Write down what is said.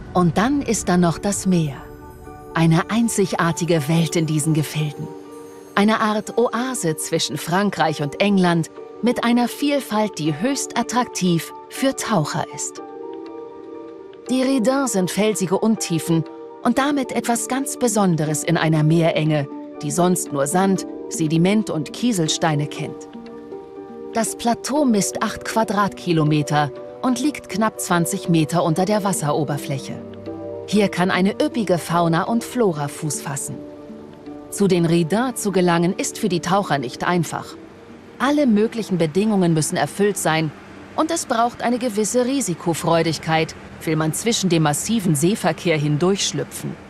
Und dann ist da noch das Meer. Eine einzigartige Welt in diesen Gefilden. Eine Art Oase zwischen Frankreich und England mit einer Vielfalt, die höchst attraktiv für Taucher ist. Die Redins sind felsige Untiefen und damit etwas ganz Besonderes in einer Meerenge, die sonst nur Sand, Sediment und Kieselsteine kennt. Das Plateau misst 8 Quadratkilometer und liegt knapp 20 Meter unter der Wasseroberfläche. Hier kann eine üppige Fauna und Flora Fuß fassen. Zu den Redins zu gelangen ist für die Taucher nicht einfach. Alle möglichen Bedingungen müssen erfüllt sein und es braucht eine gewisse Risikofreudigkeit, will man zwischen dem massiven Seeverkehr hindurchschlüpfen.